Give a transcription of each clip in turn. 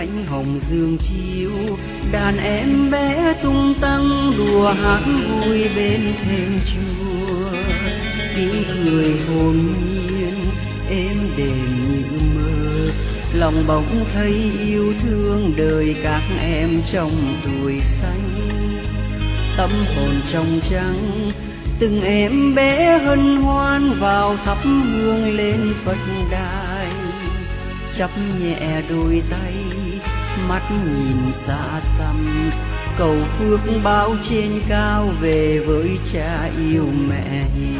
ánh hồng dương chiếu, đàn em bé tung tăng đùa hát vui bên thềm chùa. Tiếng cười hồn nhiên êm đềm như mơ, lòng bỗng thấy yêu thương đời các em trong tuổi xanh. Tâm hồn trong trắng từng em bé hân hoan vào thắp hương lên Phật đài, chắp nhẹ đôi tay mắt nhìn xa xăm, cầu phước báo trên cao về với cha yêu mẹ hiền.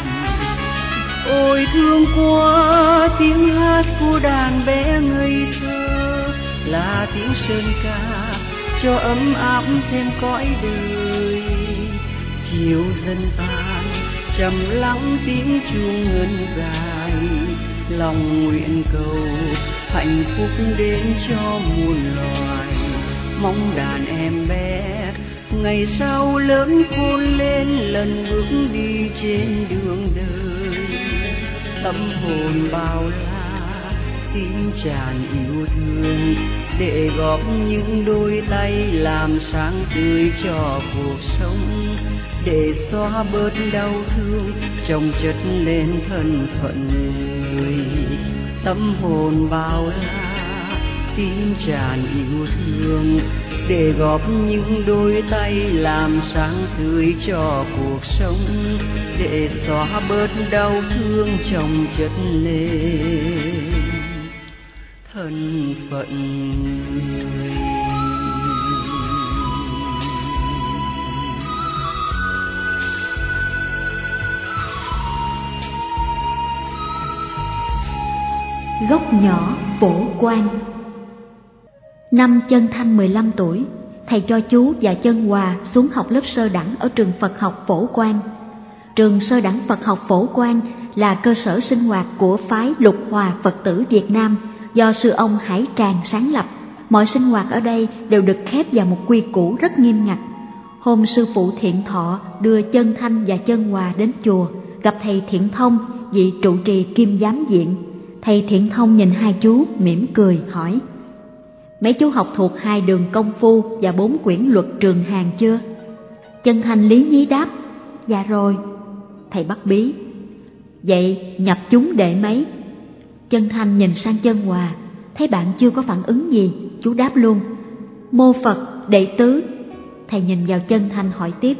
Ôi thương quá tiếng hát của đàn bé ngây thơ, là tiếng sơn ca cho ấm áp thêm cõi đời. Chiều dần tan trầm lắng tiếng chuông ngân dài, lòng nguyện cầu hạnh phúc đến cho muôn loài. Mong đàn em bé ngày sau lớn khôn lên lần bước đi trên đường đời. Tâm hồn bao la tim tràn yêu thương, để góp những đôi tay làm sáng tươi cho cuộc sống, để xóa bớt đau thương chồng chất lên thân phận người. Tâm hồn bao la tim tràn yêu thương, để góp những đôi tay làm sáng tươi cho cuộc sống, để xóa bớt đau thương chồng chất lên thân phận người. Gốc nhỏ Phổ Quang. Năm Chân Thanh 15 tuổi, thầy cho chú và Chân Hòa xuống học lớp sơ đẳng ở trường Phật học Phổ Quang. Trường sơ đẳng Phật học Phổ Quang là cơ sở sinh hoạt của phái Lục Hòa Phật tử Việt Nam do sư ông Hải Tràng sáng lập. Mọi sinh hoạt ở đây đều được khép vào một quy củ rất nghiêm ngặt. Hôm sư phụ Thiện Thọ đưa Chân Thanh và Chân Hòa đến chùa, gặp thầy Thiện Thông, vị trụ trì kiêm giám viện. Thầy Thiện Thông nhìn hai chú mỉm cười hỏi: mấy chú học thuộc 2 đường công phu và 4 quyển luật Trường Hàn chưa? Chân Thanh lý nhí đáp: dạ rồi. Thầy bắt bí: vậy nhập chúng đệ mấy? Chân Thanh nhìn sang Chân Hòa, thấy bạn chưa có phản ứng gì, chú đáp luôn: mô Phật đệ tứ. Thầy nhìn vào Chân Thanh hỏi tiếp: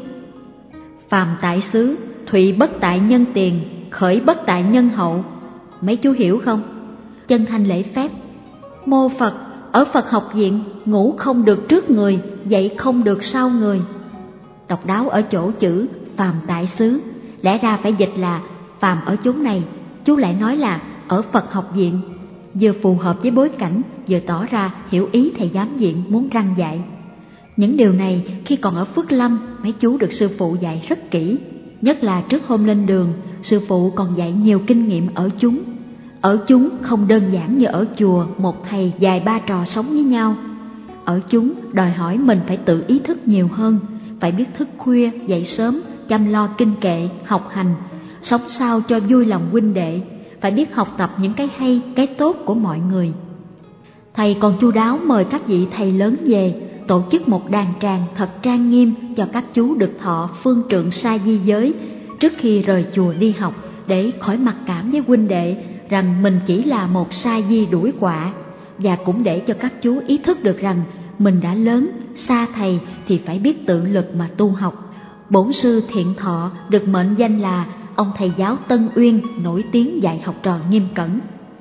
phàm tại xứ, thụy bất tại nhân tiền, khởi bất tại nhân hậu, mấy chú hiểu không? Chân Thanh lễ phép: mô Phật, ở Phật học viện ngủ không được trước người, dậy không được sau người. Độc đáo ở chỗ chữ phàm tại xứ, lẽ ra phải dịch là phàm ở chốn này, chú lại nói là ở Phật học viện, vừa phù hợp với bối cảnh, vừa tỏ ra hiểu ý thầy giám viện muốn răn dạy. Những điều này khi còn ở Phước Lâm, mấy chú được sư phụ dạy rất kỹ, nhất là trước hôm lên đường, sư phụ còn dạy nhiều kinh nghiệm ở chúng. Ở chúng không đơn giản như ở chùa một thầy vài ba trò sống với nhau. Ở chúng đòi hỏi mình phải tự ý thức nhiều hơn, phải biết thức khuya, dậy sớm, chăm lo kinh kệ, học hành, sống sao cho vui lòng huynh đệ, phải biết học tập những cái hay, cái tốt của mọi người. Thầy còn chu đáo mời các vị thầy lớn về, tổ chức một đàn tràng thật trang nghiêm cho các chú được thọ phương trượng sa di giới trước khi rời chùa đi học, để khỏi mặc cảm với huynh đệ rằng mình chỉ là một sa di đuổi quạ, và cũng để cho các chú ý thức được rằng mình đã lớn, xa thầy thì phải biết tự lực mà tu học. Bổn sư Thiện Thọ được mệnh danh là ông thầy giáo Tân Uyên, nổi tiếng dạy học trò nghiêm cẩn.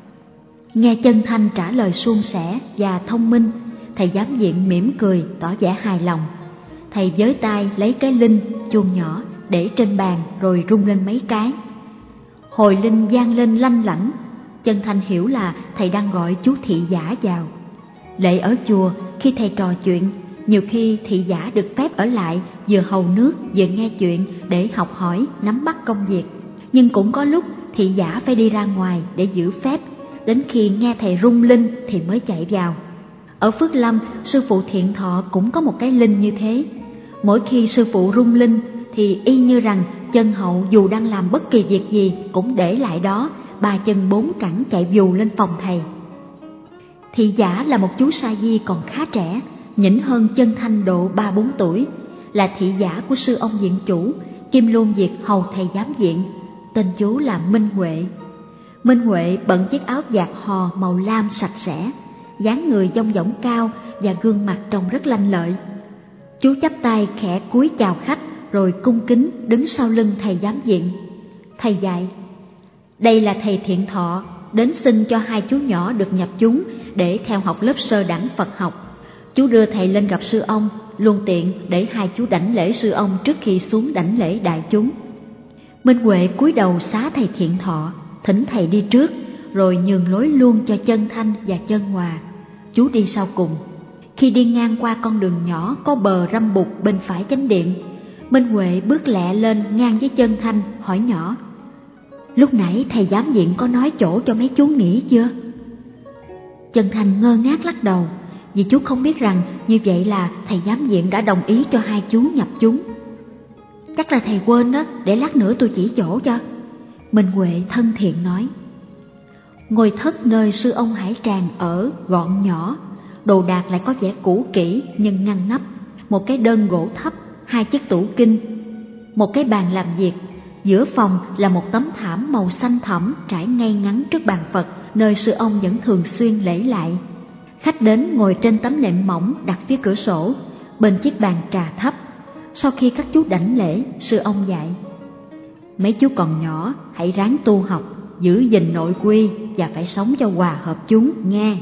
Nghe Chân Thanh trả lời suôn sẻ và thông minh, thầy giám viện mỉm cười tỏ vẻ hài lòng. Thầy với tay lấy cái linh chuông nhỏ để trên bàn rồi rung lên mấy cái. Hồi linh vang lên lanh lảnh. Chân Thanh hiểu là thầy đang gọi chú thị giả vào. Lệ ở chùa, khi thầy trò chuyện, nhiều khi thị giả được phép ở lại vừa hầu nước vừa nghe chuyện để học hỏi, nắm bắt công việc. Nhưng cũng có lúc thị giả phải đi ra ngoài để giữ phép, đến khi nghe thầy rung linh thì mới chạy vào. Ở Phước Lâm, sư phụ Thiện Thọ cũng có một cái linh như thế. Mỗi khi sư phụ rung linh thì y như rằng chân hậu dù đang làm bất kỳ việc gì cũng để lại đó, 3 chân 4 cẳng chạy vù lên phòng thầy. Thị giả là một chú sa di còn khá trẻ, nhỉnh hơn Chân Thanh độ 3-4 tuổi, là thị giả của sư ông viện chủ, kim luôn việc hầu thầy giám viện. Tên chú là Minh Huệ. Minh Huệ bận chiếc áo dạt hò màu lam sạch sẽ, dáng người dong dỏng cao và gương mặt trông rất lanh lợi. Chú chắp tay khẽ cúi chào khách rồi cung kính đứng sau lưng thầy giám viện. Thầy dạy: đây là thầy Thiện Thọ, đến xin cho hai chú nhỏ được nhập chúng để theo học lớp sơ đẳng Phật học. Chú đưa thầy lên gặp sư ông, luôn tiện để hai chú đảnh lễ sư ông trước khi xuống đảnh lễ đại chúng. Minh Huệ cúi đầu xá thầy Thiện Thọ, thỉnh thầy đi trước, rồi nhường lối luôn cho Chân Thanh và Chân Hòa. Chú đi sau cùng. Khi đi ngang qua con đường nhỏ có bờ râm bụt bên phải chánh điện, Minh Huệ bước lẹ lên ngang với Chân Thanh, hỏi nhỏ: lúc nãy thầy giám viện có nói chỗ cho mấy chú nghỉ chưa? Chân Thanh ngơ ngác lắc đầu, vì chú không biết rằng như vậy là thầy giám viện đã đồng ý cho hai chú nhập chúng. Chắc là thầy quên đó, để lát nữa tôi chỉ chỗ cho. Minh Huệ thân thiện nói. Ngôi thất nơi sư ông Hải Tràng ở gọn nhỏ, đồ đạc lại có vẻ cũ kỹ nhưng ngăn nắp. Một cái đơn gỗ thấp, hai chiếc tủ kinh, một cái bàn làm việc. Giữa phòng là một tấm thảm màu xanh thẫm trải ngay ngắn trước bàn Phật, nơi sư ông vẫn thường xuyên lễ lại. Khách đến ngồi trên tấm nệm mỏng đặt phía cửa sổ, bên chiếc bàn trà thấp. Sau khi các chú đảnh lễ, sư ông dạy: mấy chú còn nhỏ, hãy ráng tu học, giữ gìn nội quy và phải sống cho hòa hợp chúng nghe.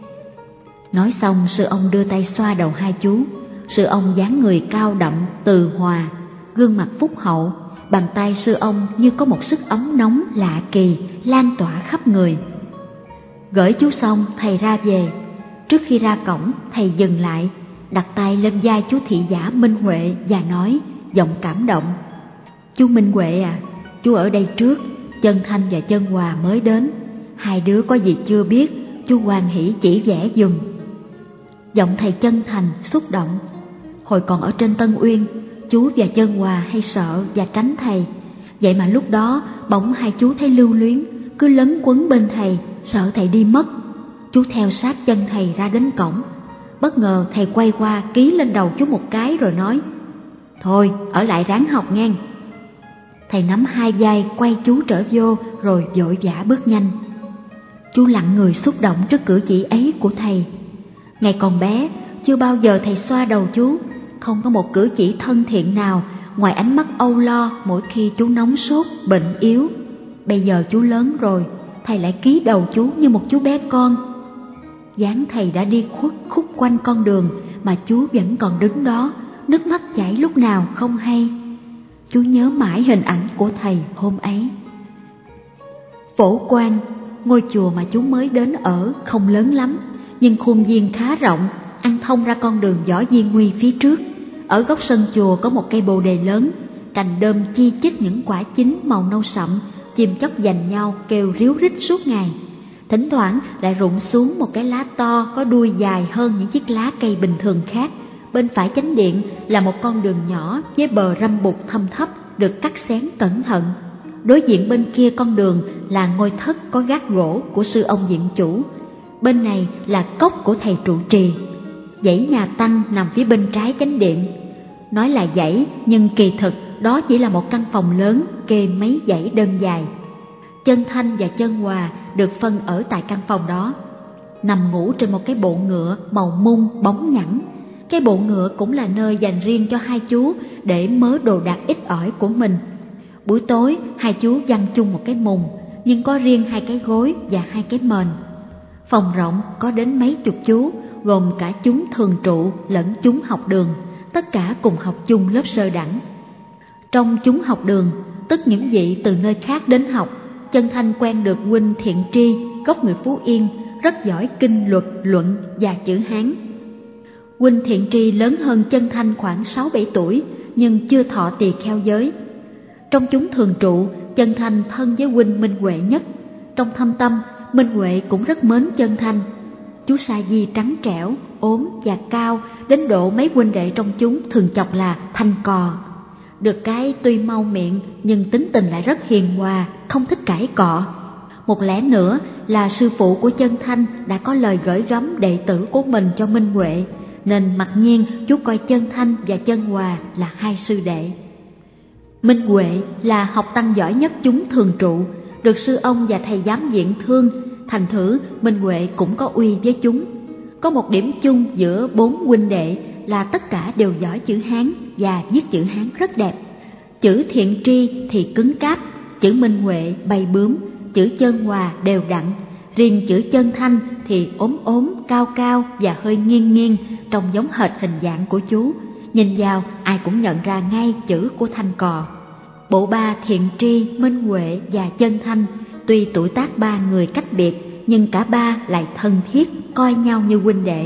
Nói xong, sư ông đưa tay xoa đầu hai chú. Sư ông dáng người cao đậm, từ hòa, gương mặt phúc hậu. Bàn tay sư ông như có một sức ấm nóng lạ kỳ lan tỏa khắp người. Gửi chú xong, thầy ra về. Trước khi ra cổng, thầy dừng lại, đặt tay lên vai chú thị giả Minh Huệ và nói, giọng cảm động: chú Minh Huệ à, chú ở đây trước, Chân Thanh và Chân Hòa mới đến. Hai đứa có gì chưa biết, chú hoan hỷ chỉ vẽ giùm. Giọng thầy chân thành, xúc động. Hồi còn ở trên Tân Uyên, chú và Chân Hòa hay sợ và tránh thầy. Vậy mà lúc đó bỗng hai chú thấy lưu luyến, cứ lấn quấn bên thầy, sợ thầy đi mất. Chú theo sát chân thầy ra đến cổng. Bất ngờ thầy quay qua ký lên đầu chú một cái rồi nói: thôi, ở lại ráng học ngang. Thầy nắm hai vai quay chú trở vô rồi vội vã bước nhanh. Chú lặng người xúc động trước cử chỉ ấy của thầy. Ngày còn bé, chưa bao giờ thầy xoa đầu chú, không có một cử chỉ thân thiện nào ngoài ánh mắt âu lo mỗi khi chú nóng sốt, bệnh yếu. Bây giờ chú lớn rồi, thầy lại ký đầu chú như một chú bé con. Dáng thầy đã đi khuất khúc quanh con đường mà chú vẫn còn đứng đó, nước mắt chảy lúc nào không hay. Chú nhớ mãi hình ảnh của thầy hôm ấy. Phổ Quang, ngôi chùa mà chú mới đến ở không lớn lắm, nhưng khuôn viên khá rộng, ăn thông ra con đường Võ Viên Nguy phía trước. Ở góc sân chùa có một cây bồ đề lớn, cành đơm chi chít những quả chín màu nâu sậm, chim chóc giành nhau kêu ríu rít suốt ngày. Thỉnh thoảng lại rụng xuống một cái lá to có đuôi dài hơn những chiếc lá cây bình thường khác. Bên phải chánh điện là một con đường nhỏ với bờ râm bụt thâm thấp được cắt xén cẩn thận. Đối diện bên kia con đường là ngôi thất có gác gỗ của sư ông viện chủ. Bên này là cốc của thầy trụ trì. Dãy nhà tăng nằm phía bên trái chánh điện. Nói là dãy nhưng kỳ thực đó chỉ là một căn phòng lớn kê mấy dãy đơn dài. Chân Thanh và Chân Hòa được phân ở tại căn phòng đó, nằm ngủ trên một cái bộ ngựa màu mung bóng nhẵn. Cái bộ ngựa cũng là nơi dành riêng cho hai chú để mớ đồ đạc ít ỏi của mình. Buổi tối hai chú giăng chung một cái mùng, nhưng có riêng hai cái gối và hai cái mền. Phòng rộng có đến mấy chục chú, gồm cả chúng thường trụ lẫn chúng học đường, tất cả cùng học chung lớp sơ đẳng. Trong chúng học đường, tức những vị từ nơi khác đến học, Chân Thanh quen được huynh Thiện Tri, gốc người Phú Yên, rất giỏi kinh luật, luận và chữ Hán. Huynh Thiện Tri lớn hơn Chân Thanh khoảng 6-7 tuổi, nhưng chưa thọ tỳ kheo giới. Trong chúng thường trụ, Chân Thanh thân với huynh Minh Huệ nhất. Trong thâm tâm, Minh Huệ cũng rất mến Chân Thanh. Chú Sa Di trắng trẻo, ốm và cao, đến độ mấy huynh đệ trong chúng thường chọc là Thanh Cò. Được cái tuy mau miệng nhưng tính tình lại rất hiền hòa, không thích cãi cọ. Một lẽ nữa, là sư phụ của Chân Thanh đã có lời gửi gắm đệ tử của mình cho Minh Huệ, nên mặc nhiên chú coi Chân Thanh và Chân Hòa là hai sư đệ. Minh Huệ là học tăng giỏi nhất chúng thường trụ, được sư ông và thầy giám viện thương, thành thử Minh Huệ cũng có uy với chúng. Có một điểm chung giữa bốn huynh đệ là tất cả đều giỏi chữ Hán và viết chữ Hán rất đẹp. Chữ Thiện Tri thì cứng cáp, chữ Minh Huệ bay bướm, chữ Chân Hòa đều đặn. Riêng chữ Chân Thanh thì ốm ốm, cao cao và hơi nghiêng nghiêng, trông giống hệt hình dạng của chú. Nhìn vào ai cũng nhận ra ngay chữ của Thanh Cò. Bộ ba Thiện Tri, Minh Huệ và Chân Thanh tuy tuổi tác ba người cách biệt, nhưng cả ba lại thân thiết, coi nhau như huynh đệ.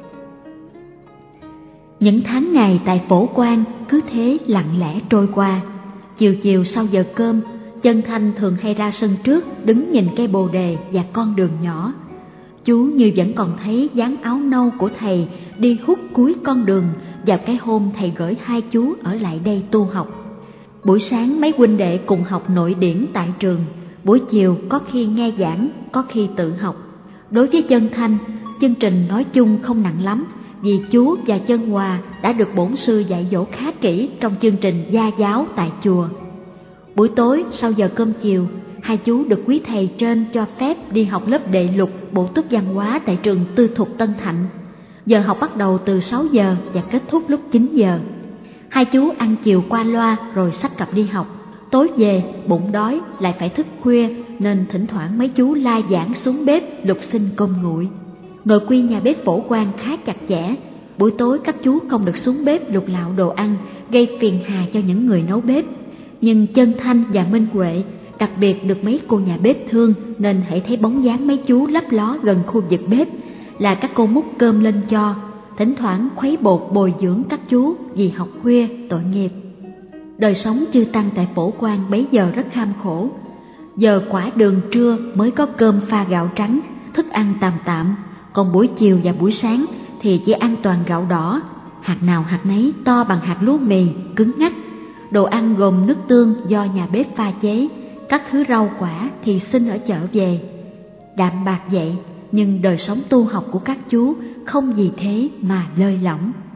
Những tháng ngày tại Phổ Quang cứ thế lặng lẽ trôi qua. Chiều chiều sau giờ cơm, Chân Thanh thường hay ra sân trước đứng nhìn cây bồ đề và con đường nhỏ. Chú như vẫn còn thấy dáng áo nâu của thầy đi hút cuối con đường vào cái hôm thầy gửi hai chú ở lại đây tu học. Buổi sáng mấy huynh đệ cùng học nội điển tại trường, buổi chiều có khi nghe giảng, có khi tự học. Đối với Chân Thanh, chương trình nói chung không nặng lắm, vì chú và Chân Hòa đã được bổn sư dạy dỗ khá kỹ trong chương trình gia giáo tại chùa. Buổi tối sau giờ cơm chiều, hai chú được quý thầy trên cho phép đi học lớp đệ lục bổ túc văn hóa tại trường tư thục Tân Thạnh. Giờ học bắt đầu từ 6 giờ và kết thúc lúc 9 giờ. Hai chú ăn chiều qua loa rồi xách cặp đi học. Tối về bụng đói lại phải thức khuya, nên thỉnh thoảng mấy chú la giảng xuống bếp lục xin cơm nguội. Nội quy nhà bếp Phổ Quang khá chặt chẽ. Buổi tối các chú không được xuống bếp lục lạo đồ ăn, gây phiền hà cho những người nấu bếp. Nhưng Chân Thanh và Minh Huệ đặc biệt được mấy cô nhà bếp thương, nên hãy thấy bóng dáng mấy chú lấp ló gần khu vực bếp là các cô múc cơm lên cho, thỉnh thoảng khuấy bột bồi dưỡng các chú vì học khuya tội nghiệp. Đời sống chư tăng tại Phổ Quang bấy giờ rất kham khổ. Giờ quả đường trưa mới có cơm pha gạo trắng, thức ăn tạm tạm, còn buổi chiều và buổi sáng thì chỉ ăn toàn gạo đỏ, hạt nào hạt nấy to bằng hạt lúa mì, cứng ngắc. Đồ ăn gồm nước tương do nhà bếp pha chế, các thứ rau quả thì xin ở chợ về. Đạm bạc vậy, nhưng đời sống tu học của các chú không vì thế mà lơi lỏng.